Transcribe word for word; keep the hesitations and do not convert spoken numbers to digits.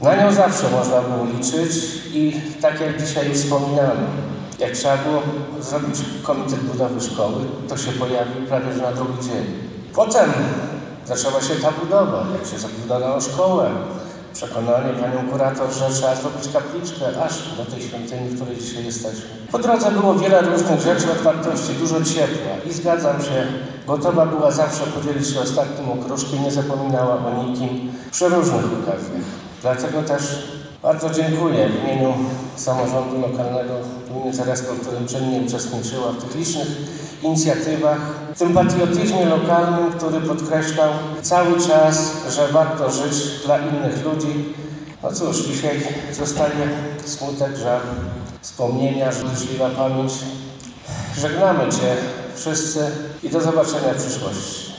Na nią zawsze można było liczyć i tak jak dzisiaj wspominano, jak trzeba było zrobić komitet budowy szkoły, to się pojawił prawie że na drugi dzień. Potem zaczęła się ta budowa, jak się zabudowano szkołę. Przekonanie panią kurator, że trzeba zrobić kapliczkę aż do tej świątyni, w której dzisiaj jesteśmy. Po drodze było wiele różnych rzeczy, otwartości, dużo ciepła i zgadzam się, gotowa była zawsze podzielić się ostatnim okruszkiem, nie zapominała o nikim przy różnych okazjach. Dlatego też bardzo dziękuję w imieniu samorządu lokalnego gminy Ceresko, w którym czynnie uczestniczyła w tych licznych inicjatywach, w tym patriotyzmie lokalnym, który podkreślał cały czas, że warto żyć dla innych ludzi. No cóż, dzisiaj zostaje smutek, żal, wspomnienia, życzliwa pamięć. Żegnamy Cię wszyscy i do zobaczenia w przyszłości.